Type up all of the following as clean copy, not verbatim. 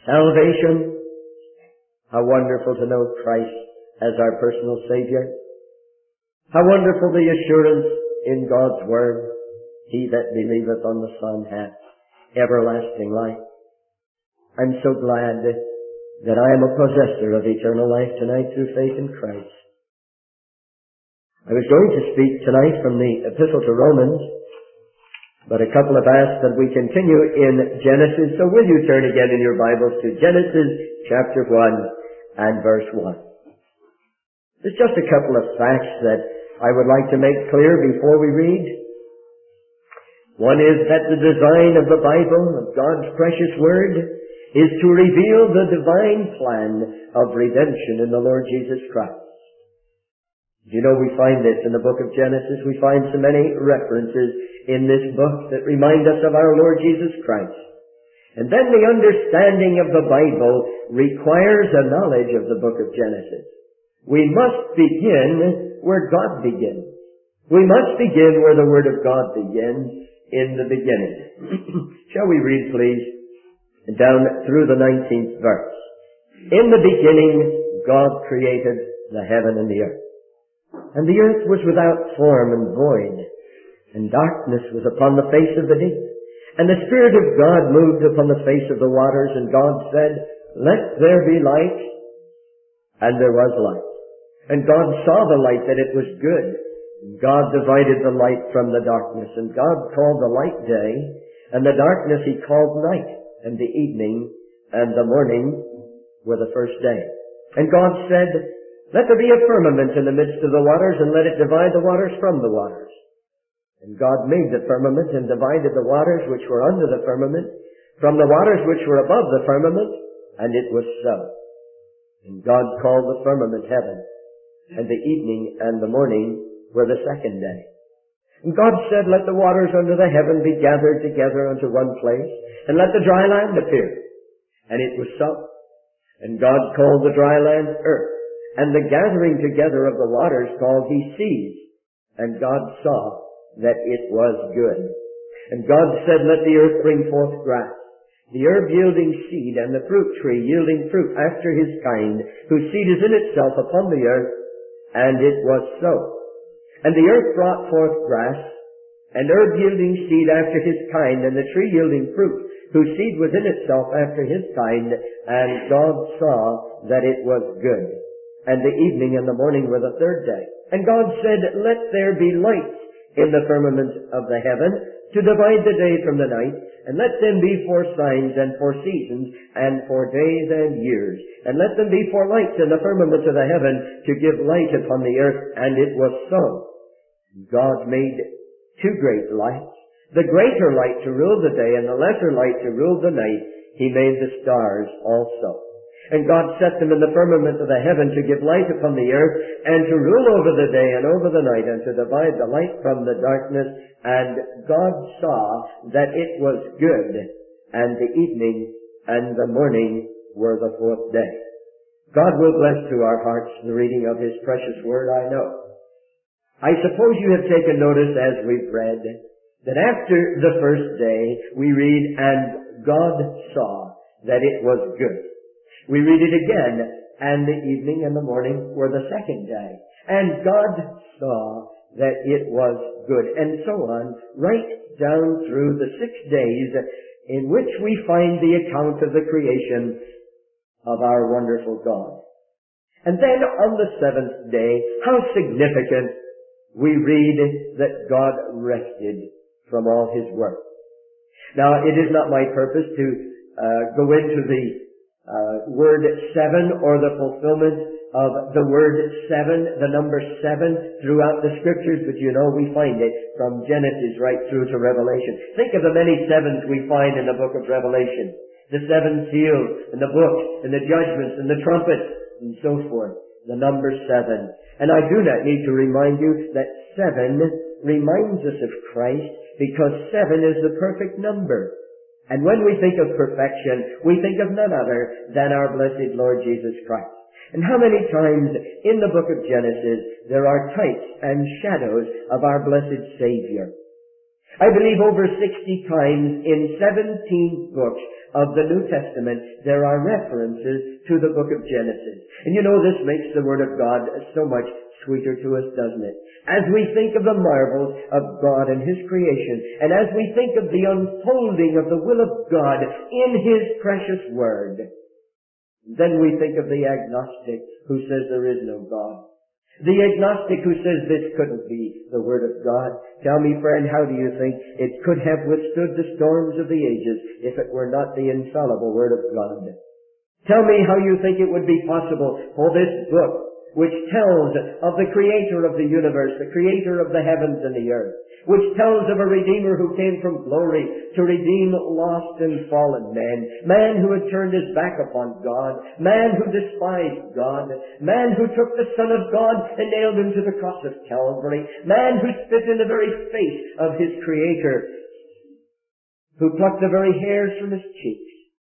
Salvation. How wonderful to know Christ as our personal Savior. How wonderful the assurance in God's Word. He that believeth on the Son hath everlasting life. I'm so glad that I am a possessor of eternal life tonight through faith in Christ. I was going to speak tonight from the Epistle to Romans, but a couple have asked that we continue in Genesis, so will you turn again in your Bibles to Genesis chapter 1 and verse 1. There's just a couple of facts that I would like to make clear before we read. One is that the design of the Bible, of God's precious Word, is to reveal the divine plan of redemption in the Lord Jesus Christ. You know, we find this in the book of Genesis. We find so many references in this book that remind us of our Lord Jesus Christ. And then the understanding of the Bible requires a knowledge of the book of Genesis. We must begin where God begins. We must begin where the Word of God begins, in the beginning. Shall we read, please, down through the 19th verse. In the beginning, God created the heaven and the earth. And the earth was without form and void, and darkness was upon the face of the deep. And the Spirit of God moved upon the face of the waters, and God said, "Let there be light," and there was light. And God saw the light that it was good. And God divided the light from the darkness, and God called the light day, and the darkness He called night, and the evening and the morning were the first day. And God said, "Let there be a firmament in the midst of the waters, and let it divide the waters from the waters." And God made the firmament, and divided the waters which were under the firmament from the waters which were above the firmament, and it was so. And God called the firmament heaven, and the evening and the morning were the second day. And God said, "Let the waters under the heaven be gathered together unto one place, and let the dry land appear." And it was so. And God called the dry land earth, and the gathering together of the waters called He seas. And God saw that it was good. And God said, "Let the earth bring forth grass, the herb yielding seed, and the fruit tree yielding fruit after his kind, whose seed is in itself upon the earth." And it was so. And the earth brought forth grass, and herb yielding seed after his kind, and the tree yielding fruit, whose seed was in itself after his kind. And God saw that it was good. And the evening and the morning were the third day. And God said, "Let there be lights in the firmament of the heaven, to divide the day from the night, and let them be for signs and for seasons, and for days and years. And let them be for lights in the firmament of the heaven, to give light upon the earth." And it was so. God made two great lights, the greater light to rule the day, and the lesser light to rule the night. He made the stars also. And God set them in the firmament of the heaven to give light upon the earth, and to rule over the day and over the night, and to divide the light from the darkness. And God saw that it was good, and the evening and the morning were the fourth day. God will bless to our hearts the reading of His precious Word, I know. I suppose you have taken notice as we've read that after the first day we read, "And God saw that it was good." We read it again, "And the evening and the morning were the second day. And God saw that it was good." And so on, right down through the 6 days in which we find the account of the creation of our wonderful God. And then on the seventh day, how significant, we read that God rested from all His work. Now, it is not my purpose to go into the word seven, or the fulfillment of the word seven, the number seven, throughout the Scriptures, but you know we find it from Genesis right through to Revelation. Think of the many sevens we find in the book of Revelation. The seven seals, and the books, and the judgments, and the trumpets, and so forth. The number seven. And I do not need to remind you that seven reminds us of Christ, because seven is the perfect number. And when we think of perfection, we think of none other than our blessed Lord Jesus Christ. And how many times in the book of Genesis there are types and shadows of our blessed Savior. I believe over 60 times in 17 books of the New Testament, there are references to the book of Genesis. And you know, this makes the Word of God so much sweeter to us, doesn't it? As we think of the marvels of God and His creation, and as we think of the unfolding of the will of God in His precious Word, then we think of the agnostic who says there is no God. The agnostic who says this couldn't be the Word of God. Tell me, friend, how do you think it could have withstood the storms of the ages if it were not the infallible Word of God? Tell me how you think it would be possible for this book, which tells of the Creator of the universe, the Creator of the heavens and the earth, which tells of a Redeemer who came from glory to redeem lost and fallen men, man who had turned his back upon God, man who despised God, man who took the Son of God and nailed him to the cross of Calvary, man who spit in the very face of his Creator, who plucked the very hairs from his cheeks.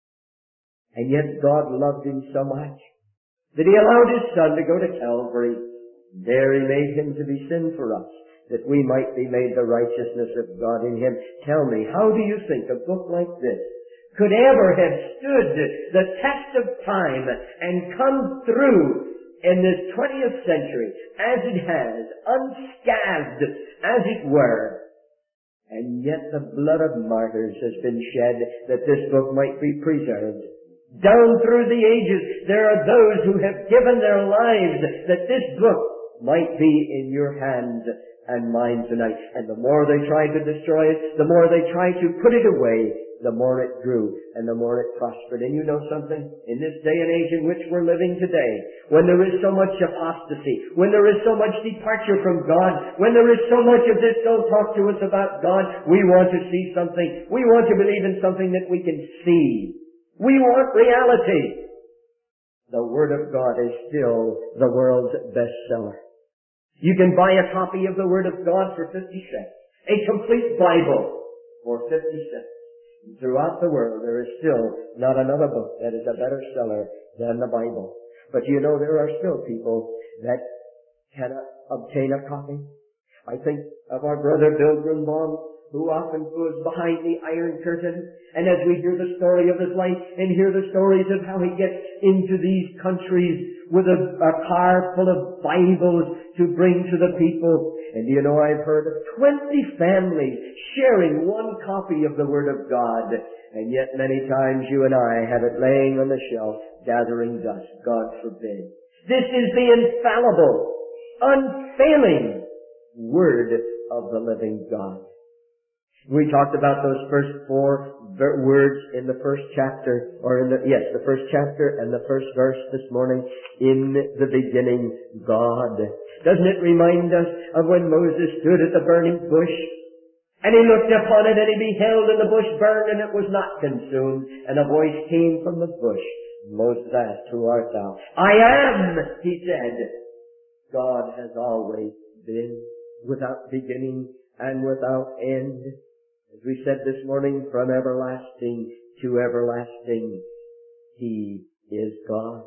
And yet God loved him so much that He allowed His Son to go to Calvary. There He made Him to be sin for us, that we might be made the righteousness of God in Him. Tell me, how do you think a book like this could ever have stood the test of time and come through in this 20th century as it has, unscathed as it were? And yet the blood of martyrs has been shed that this book might be preserved. Down through the ages, there are those who have given their lives that this book might be in your hands and mine tonight. And the more they tried to destroy it, the more they tried to put it away, the more it grew and the more it prospered. And you know something? In this day and age in which we're living today, when there is so much apostasy, when there is so much departure from God, when there is so much of this, don't talk to us about God, we want to see something. We want to believe in something that we can see. We want reality. The Word of God is still the world's bestseller. You can buy a copy of the Word of God for 50 cents. A complete Bible for 50 cents. And throughout the world, there is still not another book that is a better seller than the Bible. But you know, there are still people that cannot obtain a copy. I think of our brother Bill Grunbaum, who often was behind the Iron Curtain. And as we hear the story of his life and hear the stories of how he gets into these countries with a car full of Bibles to bring to the people. And you know, I've heard of 20 families sharing one copy of the Word of God. And yet many times you and I have it laying on the shelf, gathering dust. God forbid. This is the infallible, unfailing Word of the living God. We talked about those first 4 words in the first chapter, or the first chapter and the first verse this morning. In the beginning, God. Doesn't it remind us of when Moses stood at the burning bush, and he looked upon it, and he beheld, and the bush burned, and it was not consumed, and a voice came from the bush. Moses asked, "Who art thou?" "I am," he said. God has always been, without beginning and without end. As we said this morning, from everlasting to everlasting, He is God.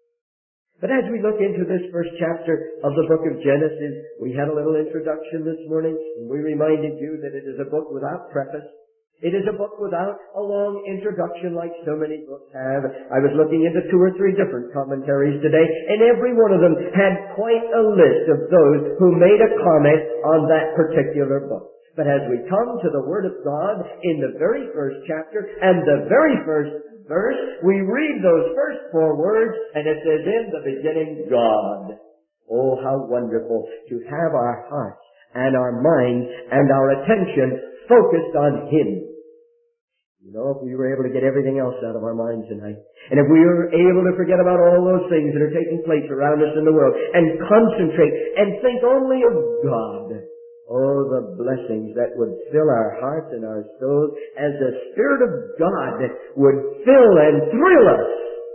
But as we look into this first chapter of the book of Genesis, we had a little introduction this morning, and we reminded you that it is a book without preface. It is a book without a long introduction like so many books have. I was looking into 2 or 3 different commentaries today, and every one of them had quite a list of those who made a comment on that particular book. But as we come to the Word of God in the very first chapter and the very first verse, we read those first 4 words, and it says, "In the beginning, God." Oh, how wonderful to have our hearts and our minds and our attention focused on Him. You know, if we were able to get everything else out of our minds tonight, and if we were able to forget about all those things that are taking place around us in the world, and concentrate and think only of God, oh, the blessings that would fill our hearts and our souls as the Spirit of God would fill and thrill us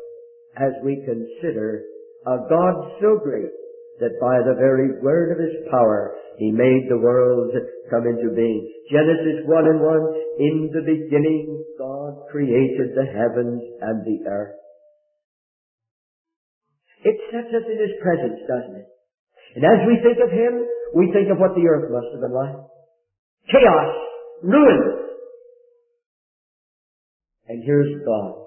as we consider a God so great that by the very word of His power He made the world come into being. Genesis 1:1, "In the beginning God created the heavens and the earth." It sets us in His presence, doesn't it? And as we think of Him, we think of what the earth must have been like. Chaos, ruin. And here's God.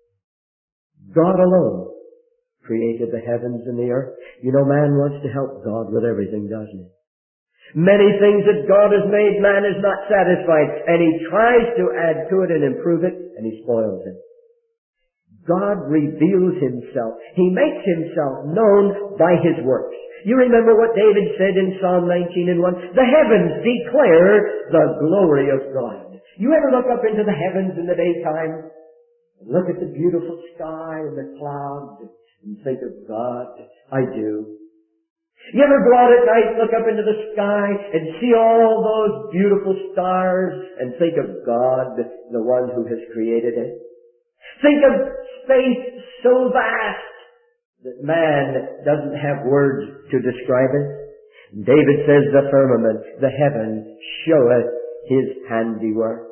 God alone created the heavens and the earth. You know, man wants to help God with everything, doesn't he? Many things that God has made, man is not satisfied, and he tries to add to it and improve it, and he spoils it. God reveals himself. He makes himself known by his works. You remember what David said in Psalm 19:1? The heavens declare the glory of God. You ever look up into the heavens in the daytime? Look at the beautiful sky and the clouds and think of God? I do. You ever go out at night, look up into the sky and see all those beautiful stars and think of God, the one who has created it? Think of space so vast that man doesn't have words to describe it. David says the firmament, the heaven, showeth his handiwork.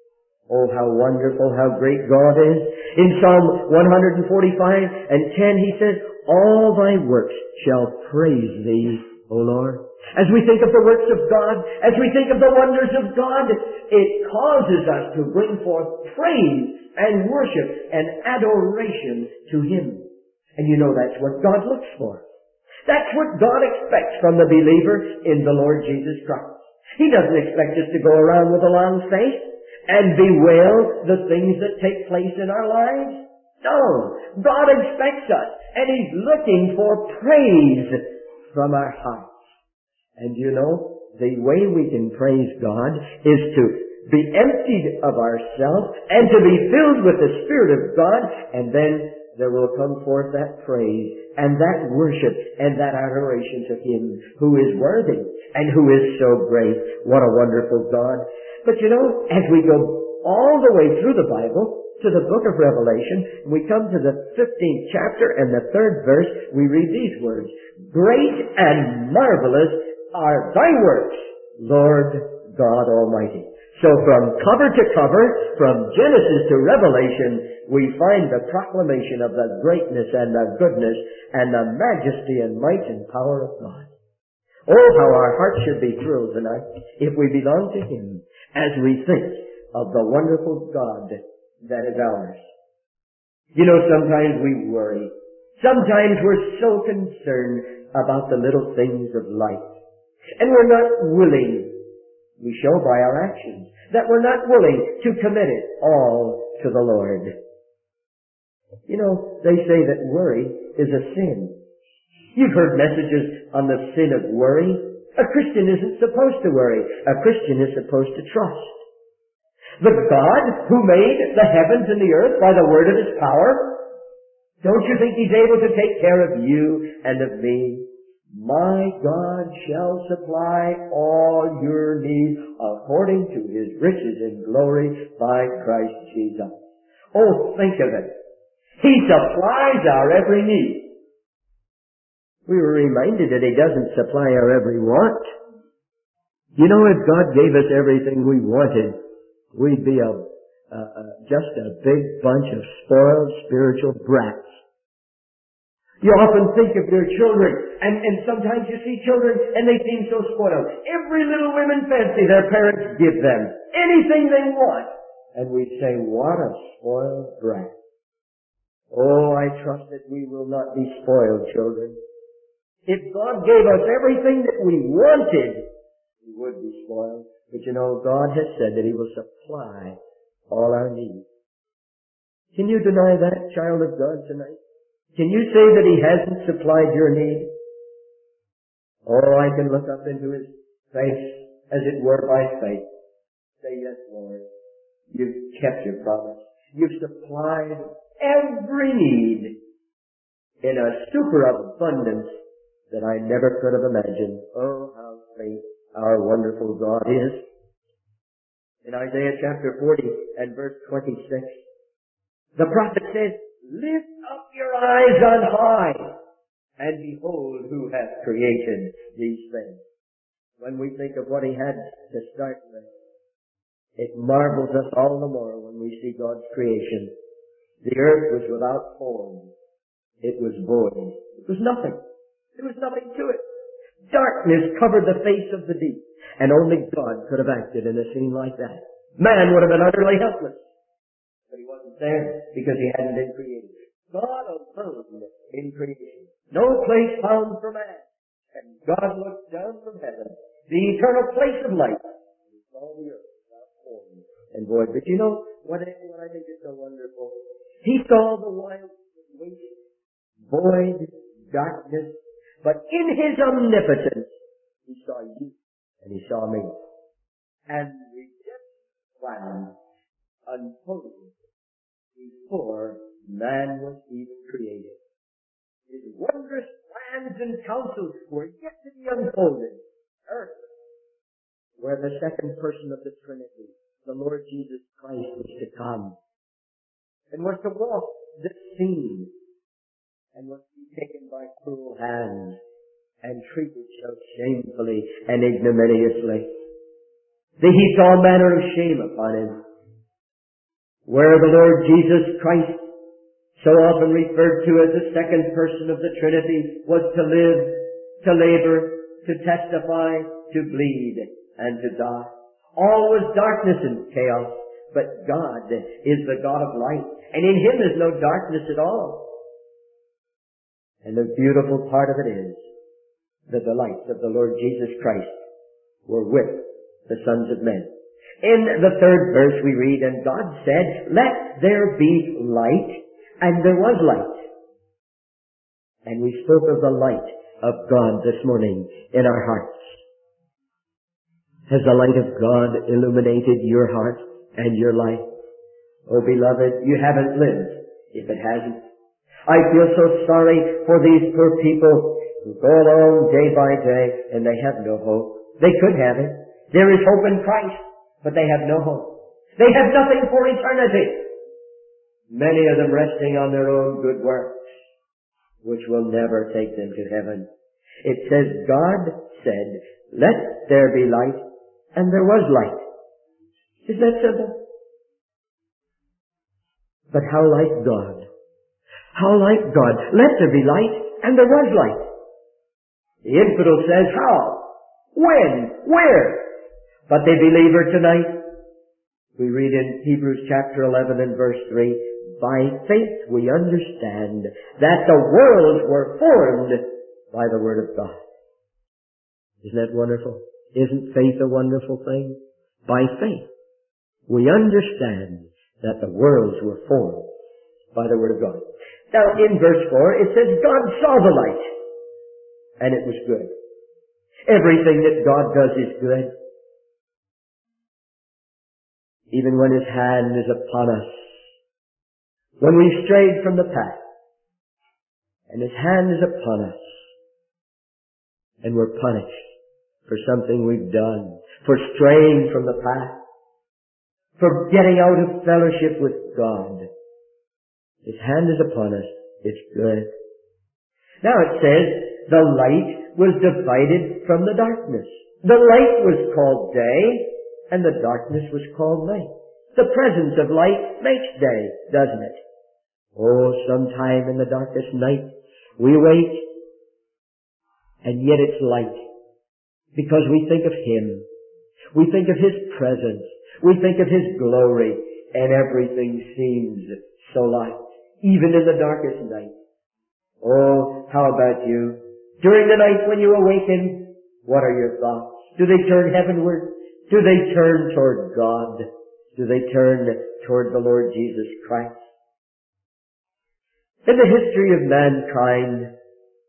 Oh, how wonderful, how great God is. In Psalm 145 and 10 he says, all thy works shall praise thee, O Lord. As we think of the works of God, as we think of the wonders of God, it causes us to bring forth praise and worship and adoration to him. And you know that's what God looks for. That's what God expects from the believer in the Lord Jesus Christ. He doesn't expect us to go around with a long face and bewail the things that take place in our lives. No, God expects us, and he's looking for praise from our hearts. And you know, the way we can praise God is to be emptied of ourselves and to be filled with the Spirit of God, and then there will come forth that praise and that worship and that adoration to him who is worthy and who is so great. What a wonderful God. But you know, as we go all the way through the Bible to the book of Revelation, we come to the 15th chapter and the 3rd verse, we read these words, great and marvelous are thy works, Lord God Almighty. So from cover to cover, from Genesis to Revelation, we find the proclamation of the greatness and the goodness and the majesty and might and power of God. Oh, how our hearts should be thrilled tonight if we belong to him as we think of the wonderful God that is ours. You know, sometimes we worry. Sometimes we're so concerned about the little things of life. And we're not willing, we show by our actions, that we're not willing to commit it all to the Lord. You know, they say that worry is a sin. You've heard messages on the sin of worry. A Christian isn't supposed to worry. A Christian is supposed to trust. The God who made the heavens and the earth by the word of his power, don't you think he's able to take care of you and of me? My God shall supply all your needs according to his riches in glory by Christ Jesus. Oh, think of it. He supplies our every need. We were reminded that he doesn't supply our every want. You know, if God gave us everything we wanted, we'd be just a big bunch of spoiled spiritual brats. You often think of your children, and sometimes you see children and they seem so spoiled. Every little whim and fancy their parents give them. Anything they want. And we say, what a spoiled brat. Oh, I trust that we will not be spoiled children. If God gave us everything that we wanted, we would be spoiled. But you know, God has said that he will supply all our needs. Can you deny that, child of God, tonight? Can you say that he hasn't supplied your need? Oh, I can look up into his face, as it were by faith. Say, yes, Lord. You've kept your promise. You've supplied every need in a superabundance that I never could have imagined. Oh, how great our wonderful God is. In Isaiah chapter 40 and verse 26, the prophet says, lift up your eyes on high and behold who hath created these things. When we think of what he had to start with, it marvels us all the more when we see God's creation. The earth was without form. It was void. It was nothing. There was nothing to it. Darkness covered the face of the deep, and only God could have acted in a scene like that. Man would have been utterly helpless. But he wasn't wasn't there because he hadn't been created. God alone in creation. No place found for man. And God looked down from heaven, the eternal place of light, and saw the earth without form and void. But you know what I think is so wonderful? He saw the wild waste, void, darkness, but in his omnipotence, he saw you and he saw me. And redemption plan unfolded before man was even created. His wondrous plans and counsels were yet to be unfolded. Earth, where the second person of the Trinity, the Lord Jesus Christ, was to come and was to walk this scene and was to be taken by cruel hands and treated so shamefully and ignominiously. He heaped all manner of shame upon him. Where the Lord Jesus Christ, so often referred to as the second person of the Trinity, was to live, to labor, to testify, to bleed, and to die. All was darkness and chaos, but God is the God of light, and in Him is no darkness at all. And the beautiful part of it is that the lights of the Lord Jesus Christ were with the sons of men. In the 3rd verse we read, and God said, let there be light, and there was light. And we spoke of the light of God this morning in our hearts. Has the light of God illuminated your heart and your life? Oh, beloved, you haven't lived if it hasn't. I feel so sorry for these poor people who go along day by day and they have no hope. They could have it. There is hope in Christ, but they have no hope. They have nothing for eternity. Many of them resting on their own good works, which will never take them to heaven. It says, God said, let there be light, and there was light. Isn't that simple? But how like God? How like God? Let there be light, and there was light. The infidel says, how? When? Where? But the believer tonight, we read in Hebrews chapter 11 and verse 3, by faith we understand that the worlds were formed by the Word of God. Isn't that wonderful? Isn't faith a wonderful thing? By faith we understand that the worlds were formed by the Word of God. Now in verse 4 it says, God saw the light, and it was good. Everything that God does is good. Even when His hand is upon us, when we've strayed from the path, and His hand is upon us, and we're punished for something we've done, for straying from the path, for getting out of fellowship with God, His hand is upon us, it's good. Now it says, the light was divided from the darkness. The light was called day, and the darkness was called night. The presence of light makes day, doesn't it? Oh, sometime in the darkest night, we wait, and yet it's light. Because we think of Him. We think of His presence. We think of His glory, and everything seems so light, even in the darkest night. Oh, how about you? During the night when you awaken, what are your thoughts? Do they turn heavenward? Do they turn toward God? Do they turn toward the Lord Jesus Christ? In the history of mankind,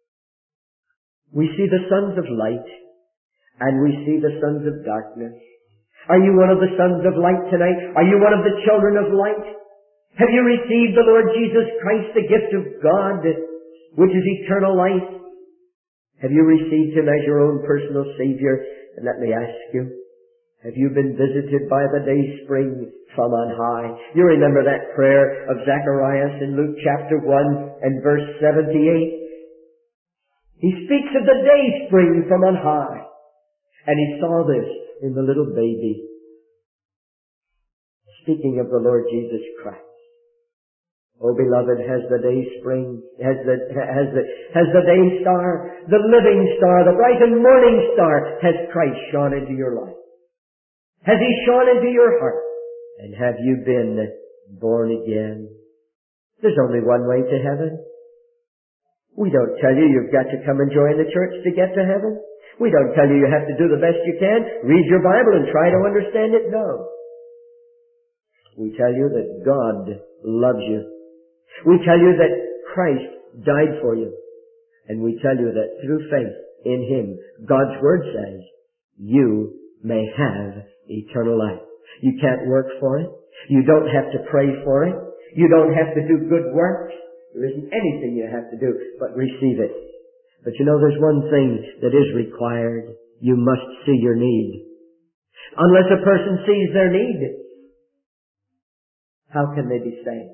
we see the sons of light, and we see the sons of darkness. Are you one of the sons of light tonight? Are you one of the children of light? Have you received the Lord Jesus Christ, the gift of God, which is eternal life? Have you received Him as your own personal Savior? And let me ask you, have you been visited by the day spring from on high? You remember that prayer of Zacharias in Luke chapter 1 and verse 78. He speaks of the day spring from on high. And he saw this in the little baby. Speaking of the Lord Jesus Christ. Oh, beloved, has the day spring, has the day star, the living star, the bright and morning star, has Christ shone into your life? Has He shone into your heart? And have you been born again. There's only one way to heaven. We don't tell you you've got to come and join the church to get to heaven. We don't tell you you have to do the best you can, read your Bible and try to understand it. No. We tell you that God loves you. We tell you that Christ died for you. And we tell you that through faith in Him, God's Word says, you may have eternal life. You can't work for it. You don't have to pray for it. You don't have to do good works. There isn't anything you have to do but receive it. But you know, there's one thing that is required. You must see your need. Unless a person sees their need, how can they be saved?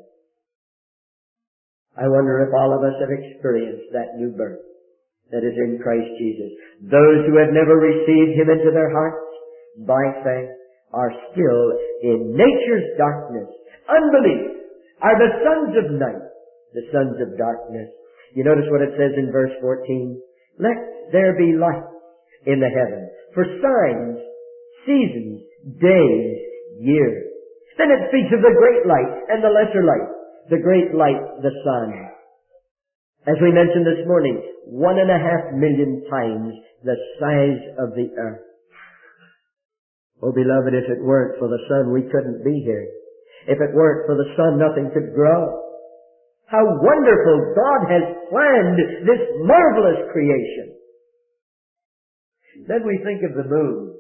I wonder if all of us have experienced that new birth that is in Christ Jesus. Those who have never received Him into their hearts by faith are still in nature's darkness. Unbelief are the sons of night, the sons of darkness. You notice what it says in verse 14. Let there be light in the heaven for signs, seasons, days, years. Then it speaks of the great light and the lesser light. The great light, the sun. As we mentioned this morning, 1.5 million times the size of the earth. Oh, beloved, if it weren't for the sun, we couldn't be here. If it weren't for the sun, nothing could grow. How wonderful God has planned this marvelous creation. Then we think of the moon.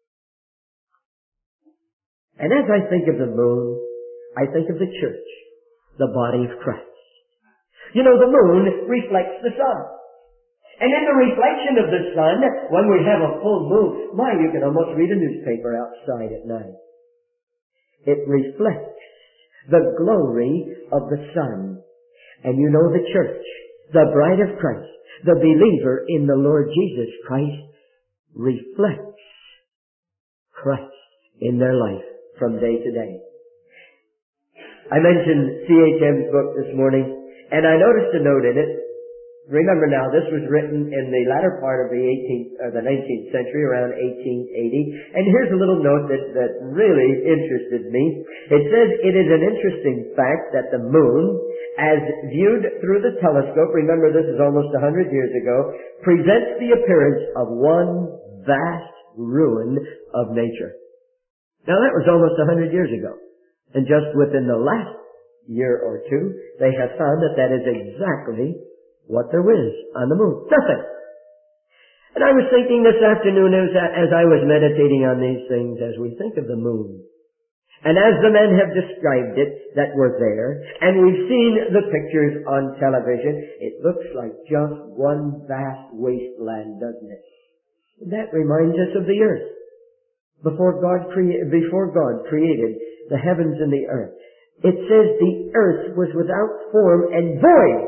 And as I think of the moon, I think of the church, the body of Christ. You know, the moon reflects the sun. And in the reflection of the sun, when we have a full moon, you can almost read a newspaper outside at night. It reflects the glory of the sun. And you know, the church, the bride of Christ, the believer in the Lord Jesus Christ, reflects Christ in their life from day to day. I mentioned C.H.M.'s book this morning, and I noticed a note in it. Remember now, this was written in the latter part of the 19th century, around 1880. And here's a little note that really interested me. It says, it is an interesting fact that the moon, as viewed through the telescope, remember this is almost 100 years ago, presents the appearance of one vast ruin of nature. Now that was almost 100 years ago. And just within the last year or two, they have found that is exactly what there is on the moon. Nothing. And I was thinking this afternoon as I was meditating on these things, as we think of the moon, and as the men have described it that were there, and we've seen the pictures on television, it looks like just one vast wasteland, doesn't it? And that reminds us of the earth. Before God created the heavens and the earth, it says the earth was without form and void.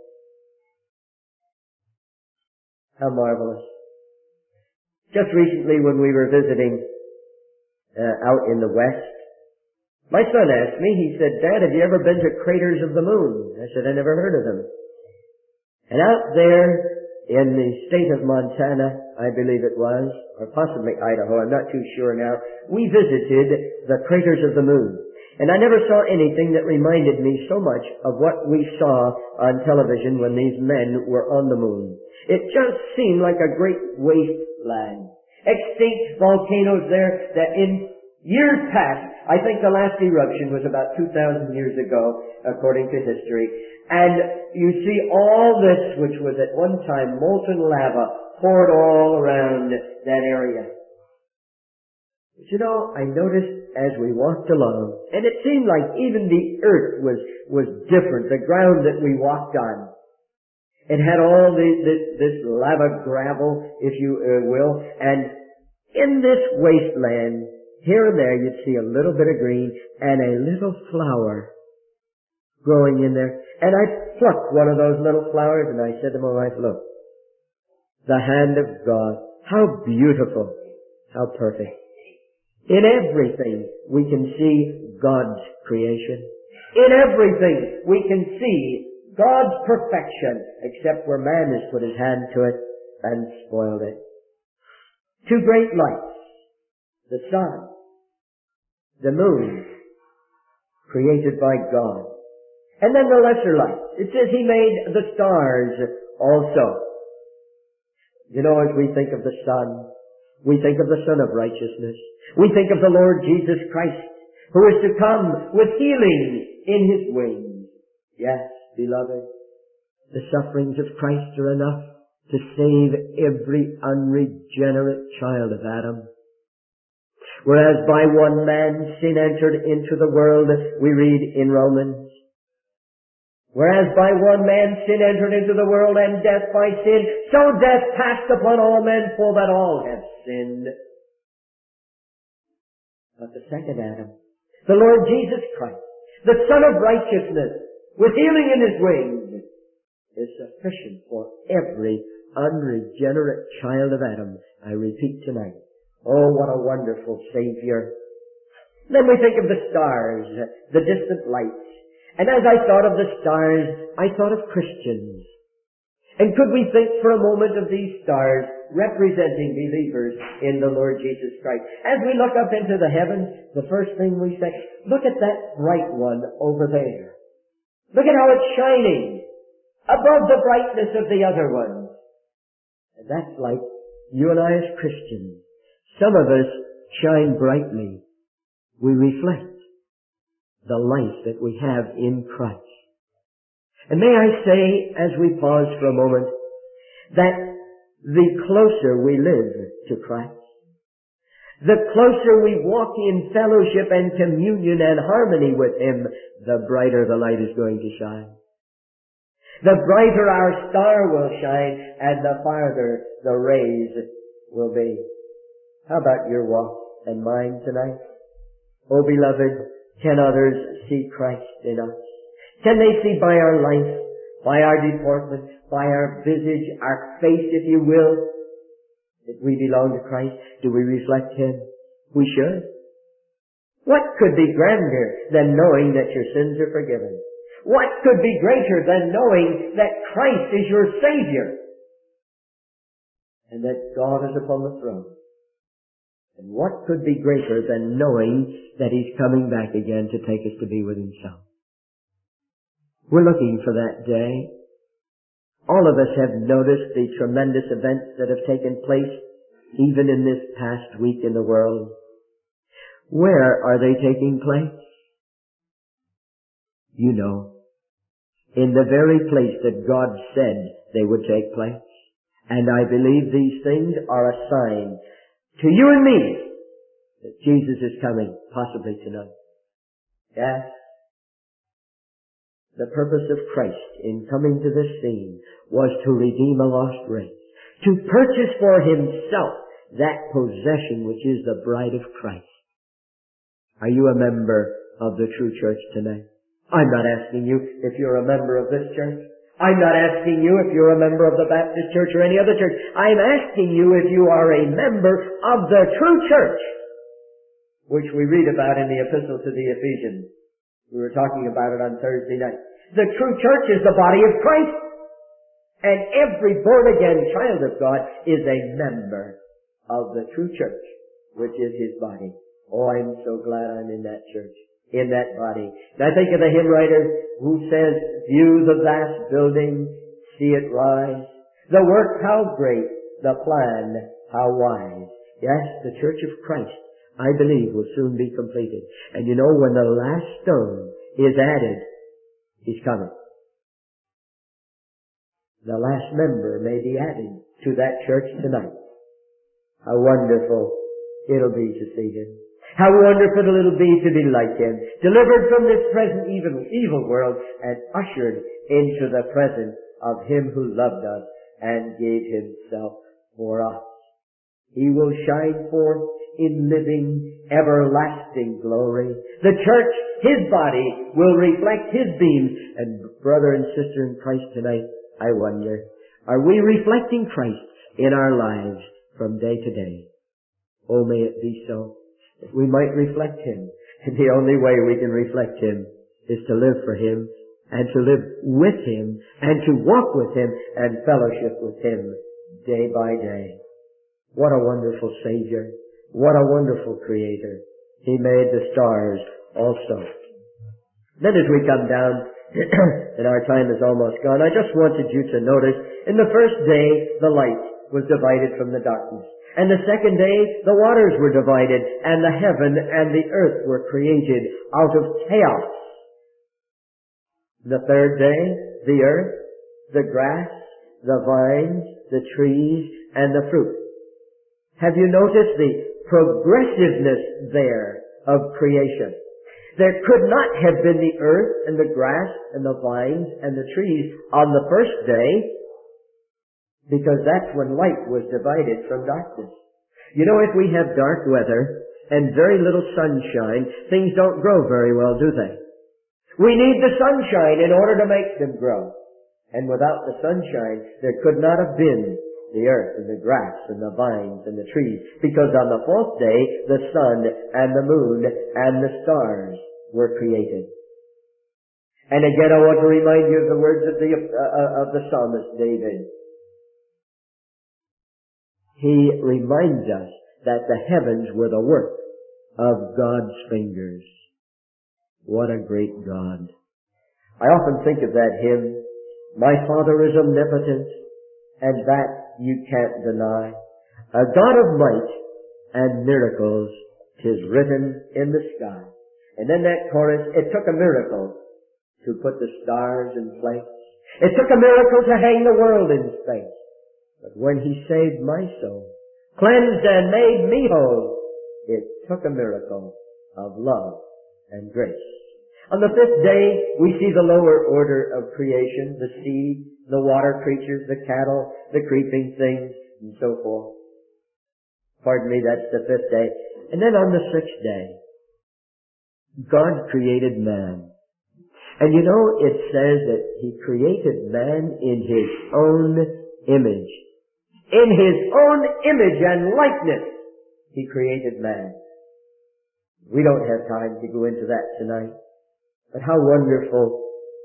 How marvelous. Just recently when we were visiting out in the West, my son asked me, he said, Dad, have you ever been to craters of the moon? I said, I never heard of them. And out there in the state of Montana, I believe it was, or possibly Idaho, I'm not too sure now, we visited the craters of the moon. And I never saw anything that reminded me so much of what we saw on television when these men were on the moon. It just seemed like a great wasteland. Extinct volcanoes there that in years past, I think the last eruption was about 2,000 years ago, according to history. And you see all this, which was at one time molten lava, poured all around that area. But you know, I noticed as we walked along, and it seemed like even the earth was different, the ground that we walked on. It had all this lava gravel, if you will, and in this wasteland, here and there you'd see a little bit of green and a little flower growing in there. And I plucked one of those little flowers and I said to my wife, look, the hand of God, how beautiful, how perfect. In everything we can see God's creation. In everything we can see God's perfection, except where man has put his hand to it and spoiled it. Two great lights, the sun, the moon, created by God. And then the lesser lights. It says He made the stars also. You know, as we think of the sun, we think of the Son of Righteousness. We think of the Lord Jesus Christ, who is to come with healing in His wings. Yes, beloved, the sufferings of Christ are enough to save every unregenerate child of Adam. Whereas by one man sin entered into the world, we read in Romans. Whereas by one man sin entered into the world, and death by sin, so death passed upon all men, for that all have sinned. But the second Adam, the Lord Jesus Christ, the Son of Righteousness, with healing in His wings, is sufficient for every unregenerate child of Adam. I repeat tonight. Oh, what a wonderful Savior. Then we think of the stars, the distant lights. And as I thought of the stars, I thought of Christians. And could we think for a moment of these stars representing believers in the Lord Jesus Christ? As we look up into the heavens, the first thing we say, look at that bright one over there. Look at how it's shining above the brightness of the other ones. And that's like you and I as Christians. Some of us shine brightly. We reflect the life that we have in Christ. And may I say, as we pause for a moment, that the closer we live to Christ, the closer we walk in fellowship and communion and harmony with Him, the brighter the light is going to shine. The brighter our star will shine, and the farther the rays will be. How about your walk and mine tonight? Oh, beloved, can others see Christ in us? Can they see by our life, by our deportment, by our visage, our face, if you will, that we belong to Christ? Do we reflect Him? We should. What could be grander than knowing that your sins are forgiven? What could be greater than knowing that Christ is your Savior and that God is upon the throne? And what could be greater than knowing that He's coming back again to take us to be with Himself? We're looking for that day. All of us have noticed the tremendous events that have taken place even in this past week in the world. Where are they taking place? You know, in the very place that God said they would take place. And I believe these things are a sign to you and me that Jesus is coming, possibly tonight. Yes. The purpose of Christ in coming to this scene was to redeem a lost race, to purchase for Himself that possession which is the bride of Christ. Are you a member of the true church tonight? I'm not asking you if you're a member of this church. I'm not asking you if you're a member of the Baptist church or any other church. I'm asking you if you are a member of the true church, which we read about in the epistle to the Ephesians. We were talking about it on Thursday night. The true church is the body of Christ. And every born-again child of God is a member of the true church, which is His body. Oh, I'm so glad I'm in that church, in that body. And I think of the hymn writer who says, view the vast building, see it rise. The work how great, the plan how wise. Yes, the church of Christ, I believe, will soon be completed. And you know, when the last stone is added, He's coming. The last member may be added to that church tonight. How wonderful it'll be to see Him. How wonderful it'll be to be like Him, delivered from this present evil world and ushered into the presence of Him who loved us and gave Himself for us. He will shine forth in living, everlasting glory. The church, His body, will reflect His beams. And brother and sister in Christ tonight, I wonder, are we reflecting Christ in our lives from day to day? Oh, may it be so, that we might reflect Him. And the only way we can reflect Him is to live for Him, and to live with Him, and to walk with Him, and fellowship with Him day by day. What a wonderful Savior. What a wonderful Creator. He made the stars also. Then as we come down, and our time is almost gone, I just wanted you to notice, in the first day, the light was divided from the darkness. And the second day, the waters were divided, and the heaven and the earth were created out of chaos. The third day, the earth, the grass, the vines, the trees, and the fruit. Have you noticed the progressiveness there of creation? There could not have been the earth and the grass and the vines and the trees on the first day, because that's when light was divided from darkness. You know, if we have dark weather and very little sunshine, things don't grow very well, do they? We need the sunshine in order to make them grow. And without the sunshine, there could not have been the earth and the grass and the vines and the trees, because on the fourth day, the sun and the moon and the stars were created. And again, I want to remind you of the words of the psalmist David. He reminds us that the heavens were the work of God's fingers. What a great God. I often think of that hymn, "My Father is omnipotent, and that you can't deny. A God of might and miracles, 'tis written in the sky." And then that chorus, "It took a miracle to put the stars in place. It took a miracle to hang the world in space. But when He saved my soul, cleansed and made me whole, it took a miracle of love and grace." On the fifth day, we see the lower order of creation, the seed, the water creatures, the cattle, the creeping things, and so forth. Pardon me, that's the fifth day. And then on the sixth day, God created man. And you know, it says that He created man in His own image. In His own image and likeness, He created man. We don't have time to go into that tonight. But how wonderful.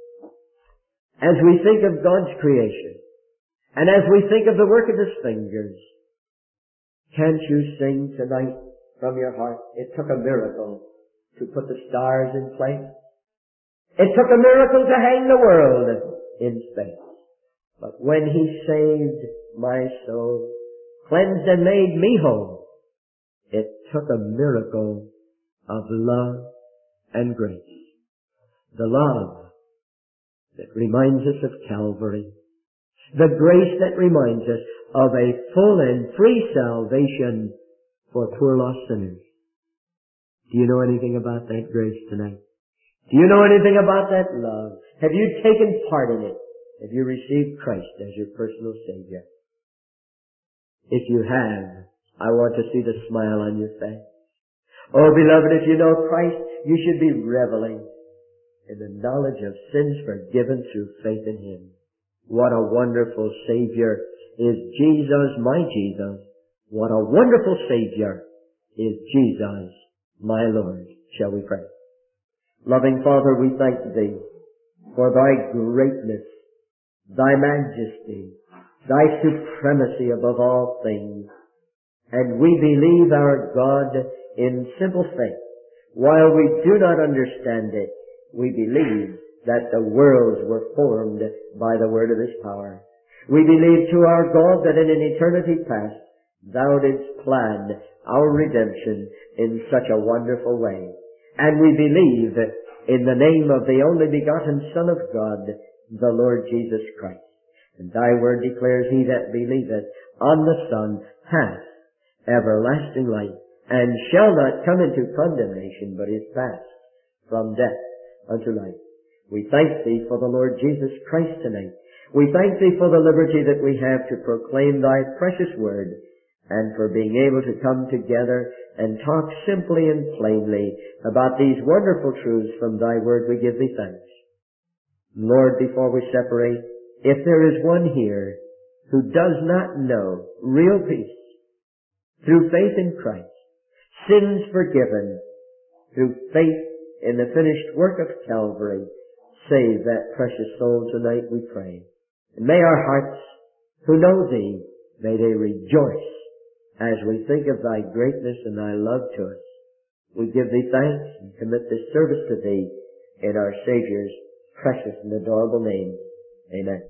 As we think of God's creation, and as we think of the work of His fingers, can't you sing tonight from your heart, "It took a miracle to put the stars in place. It took a miracle to hang the world in space. But when He saved my soul, cleansed and made me whole, it took a miracle of love and grace." The love that reminds us of Calvary. The grace that reminds us of a full and free salvation for poor lost sinners. Do you know anything about that grace tonight? Do you know anything about that love? Have you taken part in it? Have you received Christ as your personal Savior? If you have, I want to see the smile on your face. Oh, beloved, if you know Christ, you should be reveling in the knowledge of sins forgiven through faith in Him. What a wonderful Savior is Jesus, my Jesus. What a wonderful Savior is Jesus, my Lord. Shall we pray? Loving Father, we thank Thee for Thy greatness, Thy majesty, Thy supremacy above all things. And we believe, our God, in simple faith. While we do not understand it, we believe that the worlds were formed by the word of His power. We believe to our God that in an eternity past, Thou didst plan our redemption in such a wonderful way. And we believe in the name of the only begotten Son of God, the Lord Jesus Christ. And Thy word declares, "He that believeth on the Son hath everlasting life, and shall not come into condemnation, but is passed from death unto life." We thank Thee for the Lord Jesus Christ tonight. We thank Thee for the liberty that we have to proclaim Thy precious word, and for being able to come together and talk simply and plainly about these wonderful truths from Thy word. We give Thee thanks. Lord, before we separate, if there is one here who does not know real peace through faith in Christ, sins forgiven through faith in the finished work of Calvary, save that precious soul tonight, we pray. And may our hearts who know Thee, may they rejoice as we think of Thy greatness and Thy love to us. We give Thee thanks and commit this service to Thee in our Saviour's precious and adorable name. Amen.